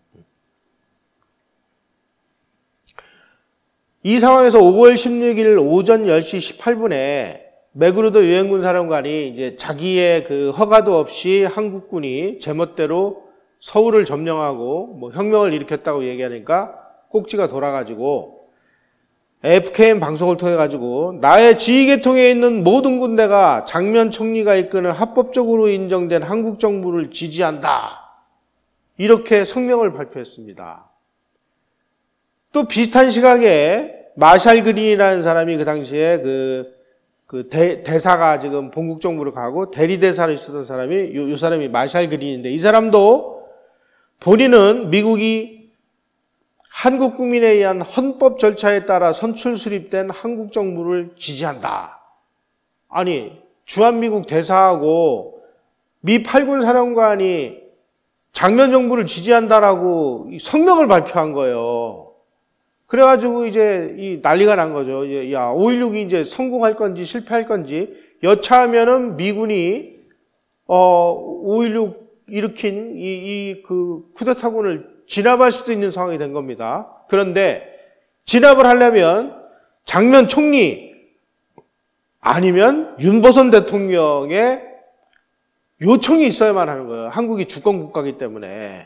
이 상황에서 오월 십육일 오전 열 시 십팔 분에 맥그루더 유엔군 사령관이 이제 자기의 그 허가도 없이 한국군이 제멋대로 서울을 점령하고 뭐 혁명을 일으켰다고 얘기하니까 꼭지가 돌아가지고 에프케이엠 방송을 통해 가지고 나의 지휘계통에 있는 모든 군대가 장면 총리가 이끄는 합법적으로 인정된 한국 정부를 지지한다. 이렇게 성명을 발표했습니다. 또 비슷한 시각에 마샬 그린이라는 사람이 그 당시에 그, 그 대, 대사가 지금 본국 정부를 가고 대리대사로 있었던 사람이 요, 요 사람이 마샬 그린인데 이 사람도 본인은 미국이 한국 국민에 의한 헌법 절차에 따라 선출 수립된 한국 정부를 지지한다. 아니, 주한미국 대사하고 미 팔군 사령관이 장면 정부를 지지한다라고 성명을 발표한 거예요. 그래가지고 이제 이 난리가 난 거죠. 야, 오일육이 이제 성공할 건지 실패할 건지 여차하면은 미군이 어 오일육 일으킨 이 이 그 쿠데타군을 진압할 수도 있는 상황이 된 겁니다. 그런데 진압을 하려면 장면 총리 아니면 윤보선 대통령의 요청이 있어야만 하는 거예요. 한국이 주권 국가이기 때문에.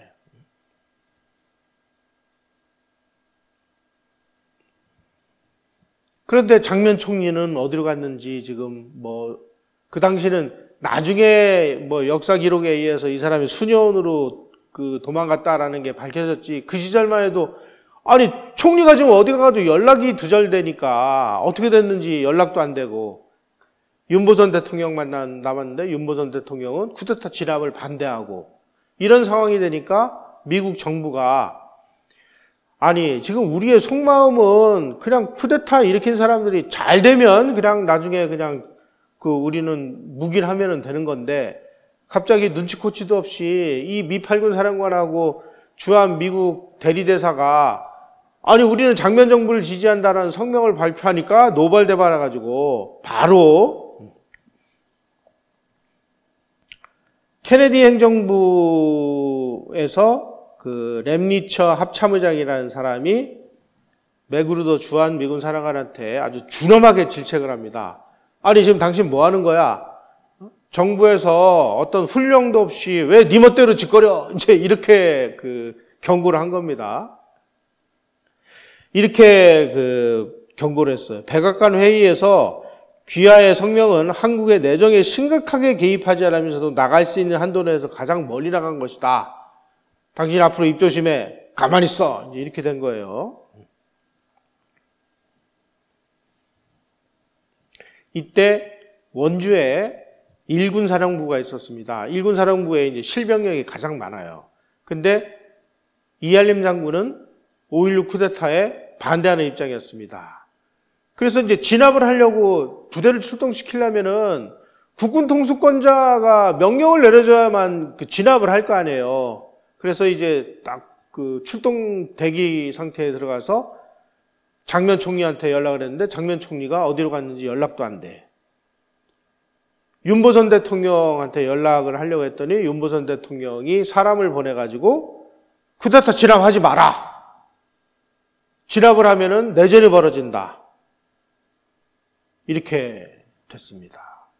그런데 장면 총리는 어디로 갔는지 지금 뭐 그 당시는 나중에 뭐 역사 기록에 의해서 이 사람이 수년으로 그 도망갔다라는 게 밝혀졌지. 그 시절만 해도 아니 총리가 지금 어디 가가지고 연락이 두절되니까 어떻게 됐는지 연락도 안 되고 윤보선 대통령만 남았는데 윤보선 대통령은 쿠데타 진압을 반대하고 이런 상황이 되니까 미국 정부가 아니 지금 우리의 속마음은 그냥 쿠데타 일으킨 사람들이 잘 되면 그냥 나중에 그냥 그 우리는 묵인하면 되는 건데 갑자기 눈치코치도 없이 이 미 팔군 사령관하고 주한 미국 대리대사가 아니 우리는 장면 정부를 지지한다라는 성명을 발표하니까 노발대발해가지고 바로 케네디 행정부에서 그 램리처 합참의장이라는 사람이 맥그루더 주한 미군 사령관한테 아주 준엄하게 질책을 합니다. 아니 지금 당신 뭐 하는 거야? 정부에서 어떤 훈령도 없이 왜 네 멋대로 짓거려? 이제 이렇게 그 경고를 한 겁니다. 이렇게 그 경고를 했어요. 백악관 회의에서 귀하의 성명은 한국의 내정에 심각하게 개입하지 않으면서도 나갈 수 있는 한도 내에서 가장 멀리 나간 것이다. 당신 앞으로 입 조심해. 가만히 있어. 이제 이렇게 된 거예요. 이때 원주에 일군 사령부가 있었습니다. 일군 사령부에 이제 실병력이 가장 많아요. 근데 이할림 장군은 오일육 쿠데타에 반대하는 입장이었습니다. 그래서 이제 진압을 하려고 부대를 출동시키려면은 국군 통수권자가 명령을 내려줘야만 그 진압을 할 거 아니에요. 그래서 이제 딱 그 출동 대기 상태에 들어가서 장면 총리한테 연락을 했는데 장면 총리가 어디로 갔는지 연락도 안 돼. 윤보선 대통령한테 연락을 하려고 했더니 윤보선 대통령이 사람을 보내가지고 쿠데타 진압하지 마라. 진압을 하면은 내전이 벌어진다. 이렇게 됐습니다.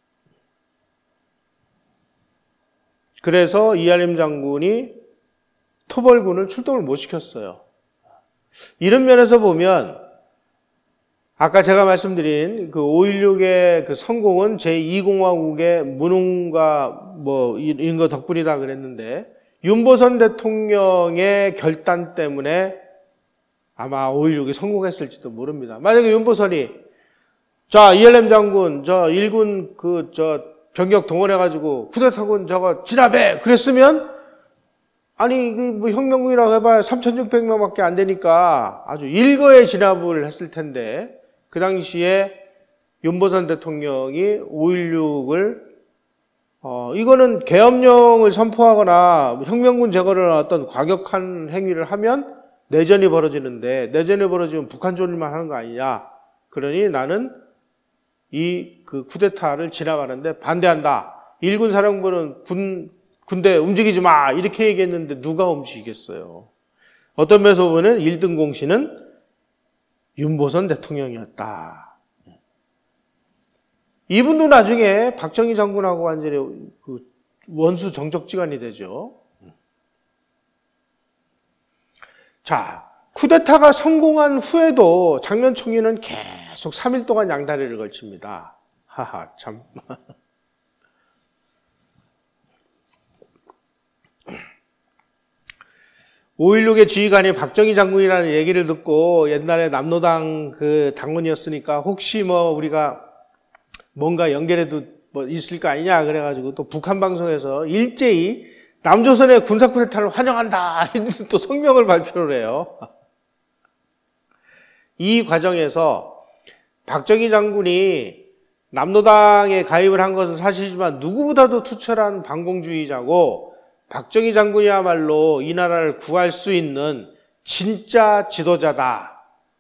그래서 이알림 장군이 토벌군을 출동을 못 시켰어요. 이런 면에서 보면 아까 제가 말씀드린 그 오일육의 그 성공은 제이 공화국의 무능과 뭐 이런 거 덕분이다 그랬는데 윤보선 대통령의 결단 때문에 아마 오일육이 성공했을지도 모릅니다. 만약에 윤보선이 자 이알림 장군 저 일군 그 저 병력 동원해가지고 쿠데타군 저거 진압해 그랬으면 아니, 그, 뭐, 혁명군이라고 해봐야 삼천육백 명밖에 안 되니까 아주 일거에 진압을 했을 텐데, 그 당시에 윤보선 대통령이 오일육을, 어, 이거는 계엄령을 선포하거나 혁명군 제거를 어떤 과격한 행위를 하면 내전이 벌어지는데, 내전이 벌어지면 북한 존립만 하는 거 아니냐. 그러니 나는 이 그 쿠데타를 진압하는데 반대한다. 일군 사령부는 군, 군대 움직이지 마 이렇게 얘기했는데 누가 움직이겠어요. 어떤 면에서 보면 일 등 공신은 윤보선 대통령이었다. 이분도 나중에 박정희 장군하고 완전히 그 원수 정적지간이 되죠. 자, 쿠데타가 성공한 후에도 장면 총리는 계속 삼 일 동안 양다리를 걸칩니다. 하하 참. 오일육의 지휘관이 박정희 장군이라는 얘기를 듣고 옛날에 남노당 그 당원이었으니까 혹시 뭐 우리가 뭔가 연결해도 뭐 있을 거 아니냐 그래가지고 또 북한 방송에서 일제히 남조선의 군사 쿠데타를 환영한다 또 성명을 발표를 해요. 이 과정에서 박정희 장군이 남노당에 가입을 한 것은 사실이지만 누구보다도 투철한 반공주의자고 박정희 장군이야말로 이 나라를 구할 수 있는 진짜 지도자다라는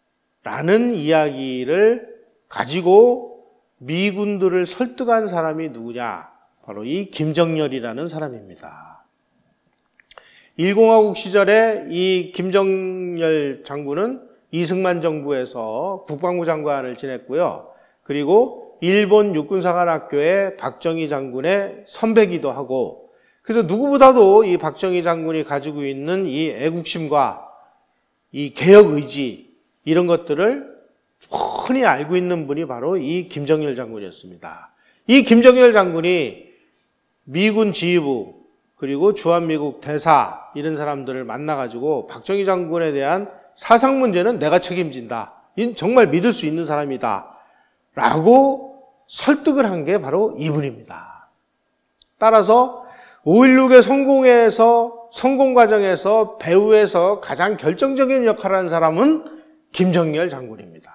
이야기를 가지고 미군들을 설득한 사람이 누구냐? 바로 이 김정렬이라는 사람입니다. 일 공화국 시절에 이 김정렬 장군은 이승만 정부에서 국방부 장관을 지냈고요. 그리고 일본 육군사관학교의 박정희 장군의 선배기도 하고 그래서 누구보다도 이 박정희 장군이 가지고 있는 이 애국심과 이 개혁 의지 이런 것들을 훤히 알고 있는 분이 바로 이 김정렬 장군이었습니다. 이 김정렬 장군이 미군 지휘부 그리고 주한미국 대사 이런 사람들을 만나가지고 박정희 장군에 대한 사상 문제는 내가 책임진다. 정말 믿을 수 있는 사람이다. 라고 설득을 한 게 바로 이분입니다. 따라서 오일육의 성공에서, 성공 과정에서 배후에서 가장 결정적인 역할을 하는 사람은 김정렬 장군입니다.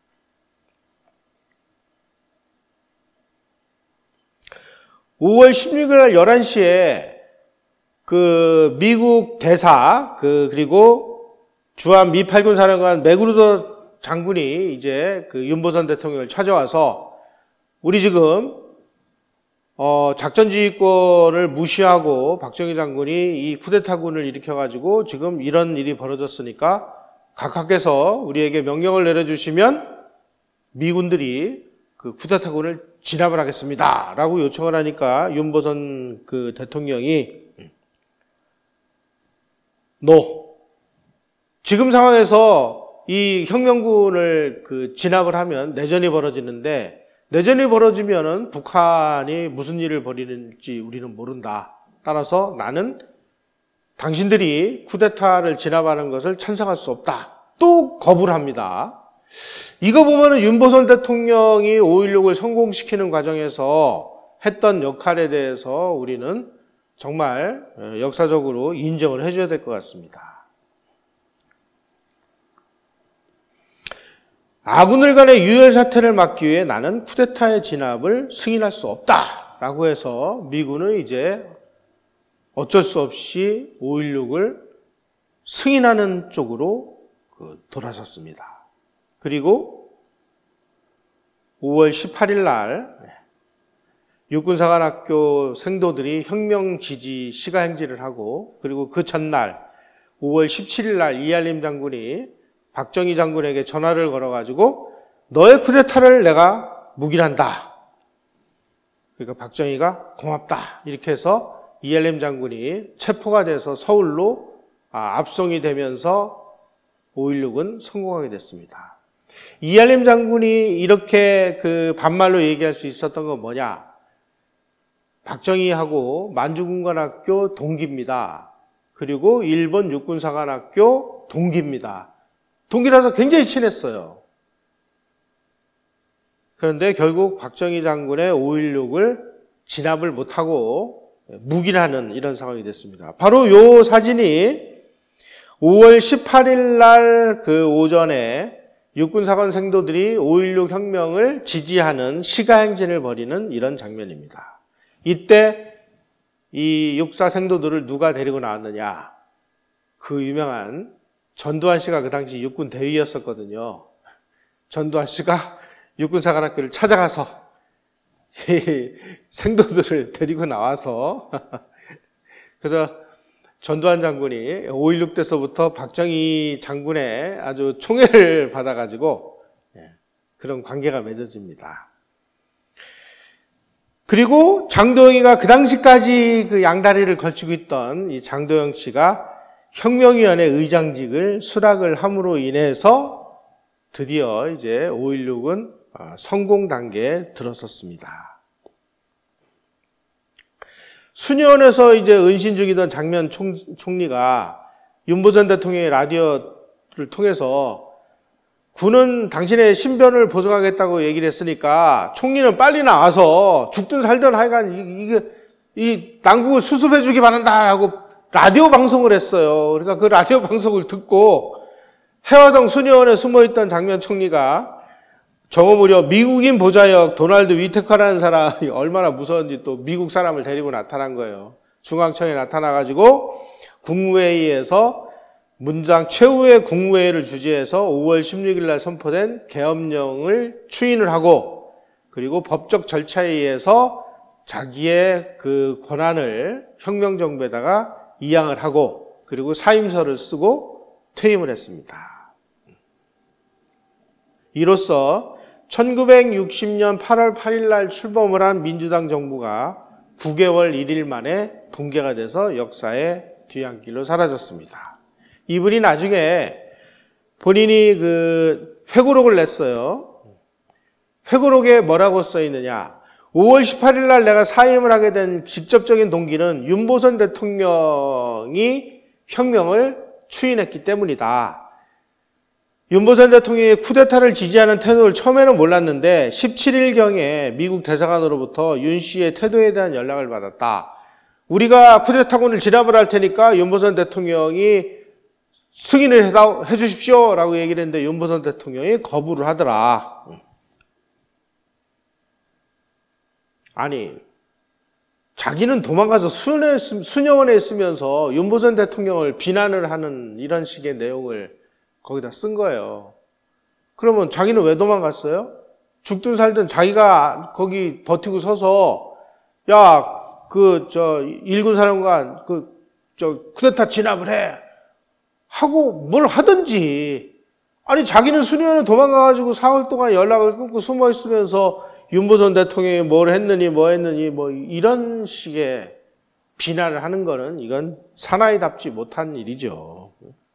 오월 십육일 날 열한 시에 그 미국 대사, 그, 그리고 주한 미 팔 군 사령관 맥그루더 장군이 이제 그 윤보선 대통령을 찾아와서 우리 지금 어, 작전지휘권을 무시하고 박정희 장군이 이 쿠데타군을 일으켜가지고 지금 이런 일이 벌어졌으니까 각하께서 우리에게 명령을 내려주시면 미군들이 그 쿠데타군을 진압을 하겠습니다. 라고 요청을 하니까 윤보선 그 대통령이 노. 지금 상황에서 이 혁명군을 그 진압을 하면 내전이 벌어지는데 내전이 벌어지면은 북한이 무슨 일을 벌이는지 우리는 모른다. 따라서 나는 당신들이 쿠데타를 진압하는 것을 찬성할 수 없다. 또 거부를 합니다. 이거 보면은 윤보선 대통령이 오일육을 성공시키는 과정에서 했던 역할에 대해서 우리는 정말 역사적으로 인정을 해줘야 될 것 같습니다. 아군들 간의 유혈 사태를 막기 위해 나는 쿠데타의 진압을 승인할 수 없다. 라고 해서 미군은 이제 어쩔 수 없이 오일육을 승인하는 쪽으로 돌아섰습니다. 그리고 오월 십팔일 날 육군사관학교 생도들이 혁명 지지 시가 행진을 하고, 그리고 그 전날 오월 십칠일 날 이알림 장군이 박정희 장군에게 전화를 걸어가지고 너의 쿠데타를 내가 묵인한다. 그러니까 박정희가 고맙다. 이렇게 해서 이알림 장군이 체포가 돼서 서울로 압송이 되면서 오일육은 성공하게 됐습니다. 이알림 장군이 이렇게 그 반말로 얘기할 수 있었던 건 뭐냐? 박정희하고 만주군관학교 동기입니다. 그리고 일본 육군사관학교 동기입니다. 동기라서 굉장히 친했어요. 그런데 결국 박정희 장군의 오일육을 진압을 못하고 묵인하는 이런 상황이 됐습니다. 바로 요 사진이 오월 십팔일 날 그 오전에 육군사관 생도들이 오일육 혁명을 지지하는 시가행진을 벌이는 이런 장면입니다. 이때 이 육사 생도들을 누가 데리고 나왔느냐? 그 유명한 전두환 씨가 그 당시 육군 대위였었거든요. 전두환 씨가 육군사관학교를 찾아가서 생도들을 데리고 나와서 그래서 전두환 장군이 오일육 때서부터 박정희 장군의 아주 총애를 받아가지고 그런 관계가 맺어집니다. 그리고 장도영이가 그 당시까지 그 양다리를 걸치고 있던 이 장도영 씨가 혁명위원회 의장직을 수락을 함으로 인해서 드디어 이제 오일육은 성공 단계에 들어섰습니다. 수녀원에서 이제 은신 중이던 장면 총, 총리가 윤보선 대통령의 라디오를 통해서 군은 당신의 신변을 보증하겠다고 얘기를 했으니까 총리는 빨리 나와서 죽든 살든 하여간 이게 이 난국을 수습해 주기 바란다라고 라디오 방송을 했어요. 그러니까 그 라디오 방송을 듣고 해화동 수녀원에 숨어있던 장면 총리가 정오 무렵 미국인 보좌역 도널드 위테커라는 사람이 얼마나 무서운지 또 미국 사람을 데리고 나타난 거예요. 중앙청에 나타나가지고 국무회의에서 문장 최후의 국무회의를 주재해서 오월 십육일 날 선포된 계엄령을 추인을 하고, 그리고 법적 절차에 의해서 자기의 그 권한을 혁명정부에다가 이양을 하고, 그리고 사임서를 쓰고 퇴임을 했습니다. 이로써 천구백육십년 팔월 팔일 날 출범을 한 민주당 정부가 구 개월 일 일 만에 붕괴가 돼서 역사의 뒤안길로 사라졌습니다. 이분이 나중에 본인이 그 회고록을 냈어요. 회고록에 뭐라고 써 있느냐? 오월 십팔일 날 내가 사임을 하게 된 직접적인 동기는 윤보선 대통령이 혁명을 추인했기 때문이다. 윤보선 대통령이 쿠데타를 지지하는 태도를 처음에는 몰랐는데 십칠일경에 미국 대사관으로부터 윤 씨의 태도에 대한 연락을 받았다. 우리가 쿠데타군을 진압을 할 테니까 윤보선 대통령이 승인을 해 주십시오 라고 얘기를 했는데 윤보선 대통령이 거부를 하더라. 아니, 자기는 도망가서 수녀, 수녀원에 있으면서 윤보선 대통령을 비난을 하는 이런 식의 내용을 거기다 쓴 거예요. 그러면 자기는 왜 도망갔어요? 죽든 살든 자기가 거기 버티고 서서 야, 그 저 일군 사령관 그 저 쿠데타 진압을 해 하고 뭘 하든지. 아니 자기는 수녀원에 도망가가지고 사흘 동안 연락을 끊고 숨어 있으면서 윤보선 대통령이 뭘 했느니 뭐 했느니 뭐 이런 식의 비난을 하는 거는 이건 사나이답지 못한 일이죠.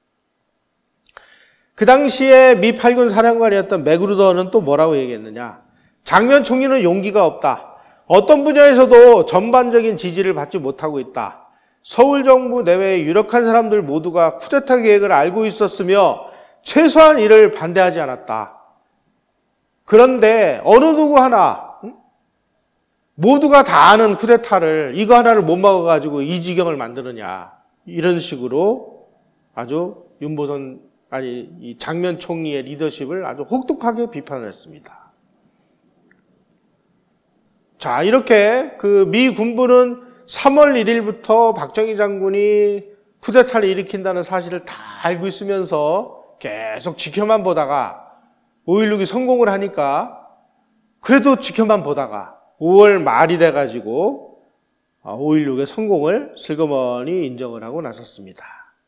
그 당시에 미 팔 군 사령관이었던 맥그루더는 또 뭐라고 얘기했느냐? 장면 총리는 용기가 없다. 어떤 분야에서도 전반적인 지지를 받지 못하고 있다. 서울 정부 내외의 유력한 사람들 모두가 쿠데타 계획을 알고 있었으며 최소한 이를 반대하지 않았다. 그런데 어느 누구 하나 모두가 다 아는 쿠데타를 이거 하나를 못 막아가지고 이 지경을 만드느냐, 이런 식으로 아주 윤보선 아니 이 장면 총리의 리더십을 아주 혹독하게 비판을 했습니다. 자, 이렇게 그 미 군부는 삼월 일일부터 박정희 장군이 쿠데타를 일으킨다는 사실을 다 알고 있으면서 계속 지켜만 보다가 오일육이 성공을 하니까 그래도 지켜만 보다가 오월 말이 돼가지고 오일육의 성공을 슬그머니 인정을 하고 나섰습니다.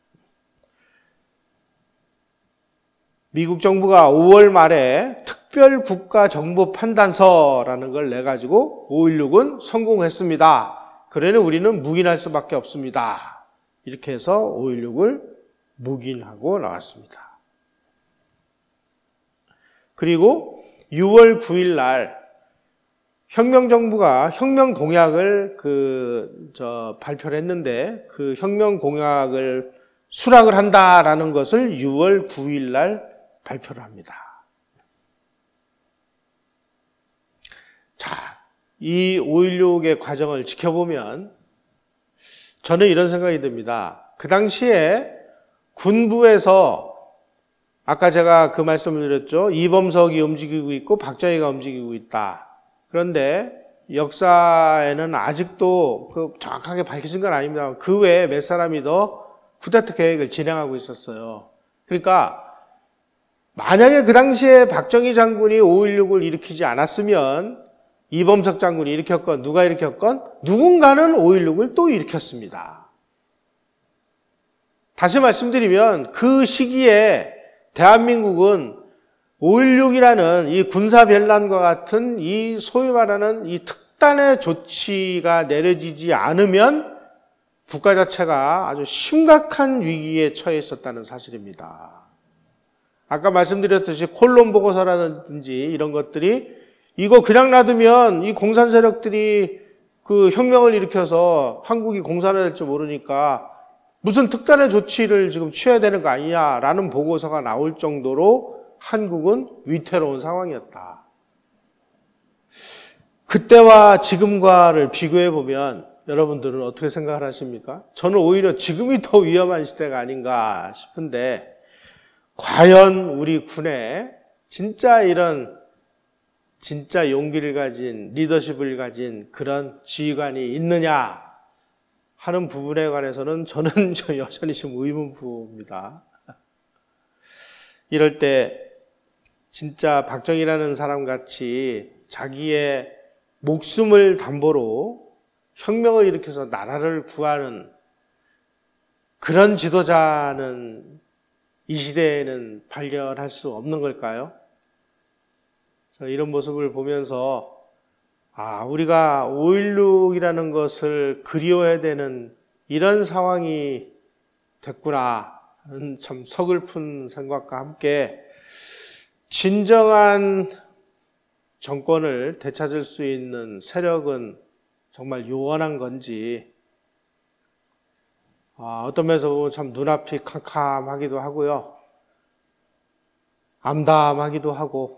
미국 정부가 오월 말에 특별국가정보판단서라는 걸 내가지고 오일육은 성공했습니다. 그러니 우리는 묵인할 수밖에 없습니다. 이렇게 해서 오일육을 묵인하고 나왔습니다. 그리고 유월 구일 날 혁명정부가 혁명공약을 그, 저, 발표를 했는데 그 혁명공약을 수락을 한다라는 것을 유월 구일 날 발표를 합니다. 자, 이 오일육의 과정을 지켜보면 저는 이런 생각이 듭니다. 그 당시에 군부에서 아까 제가 그 말씀을 드렸죠. 이범석이 움직이고 있고 박정희가 움직이고 있다. 그런데 역사에는 아직도 그 정확하게 밝혀진 건 아닙니다. 그 외에 몇 사람이 더 쿠데타 계획을 진행하고 있었어요. 그러니까 만약에 그 당시에 박정희 장군이 오일육을 일으키지 않았으면 이범석 장군이 일으켰건 누가 일으켰건 누군가는 오일육을 또 일으켰습니다. 다시 말씀드리면 그 시기에 대한민국은 오일육이라는 이 군사변란과 같은 이 소위 말하는 이 특단의 조치가 내려지지 않으면 국가 자체가 아주 심각한 위기에 처해 있었다는 사실입니다. 아까 말씀드렸듯이 콜론 보고서라든지 이런 것들이 이거 그냥 놔두면 이 공산 세력들이 그 혁명을 일으켜서 한국이 공산화 될 줄 모르니까 무슨 특단의 조치를 지금 취해야 되는 거 아니냐라는 보고서가 나올 정도로 한국은 위태로운 상황이었다. 그때와 지금과를 비교해 보면 여러분들은 어떻게 생각을 하십니까? 저는 오히려 지금이 더 위험한 시대가 아닌가 싶은데 과연 우리 군에 진짜 이런 진짜 용기를 가진 리더십을 가진 그런 지휘관이 있느냐 하는 부분에 관해서는 저는 저 여전히 좀 의문부입니다. 이럴 때 진짜 박정희라는 사람 같이 자기의 목숨을 담보로 혁명을 일으켜서 나라를 구하는 그런 지도자는 이 시대에는 발견할 수 없는 걸까요? 이런 모습을 보면서 아, 우리가 오일육이라는 것을 그리워해야 되는 이런 상황이 됐구나 하는 참 서글픈 생각과 함께 진정한 정권을 되찾을 수 있는 세력은 정말 요원한 건지 아, 어떤 면에서 보면 참 눈앞이 캄캄하기도 하고요. 암담하기도 하고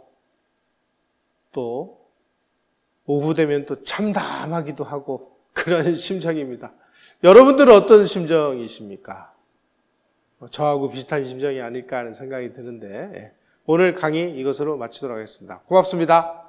또 오후 되면 또 참담하기도 하고 그런 심정입니다. 여러분들은 어떤 심정이십니까? 저하고 비슷한 심정이 아닐까 하는 생각이 드는데 오늘 강의 이것으로 마치도록 하겠습니다. 고맙습니다.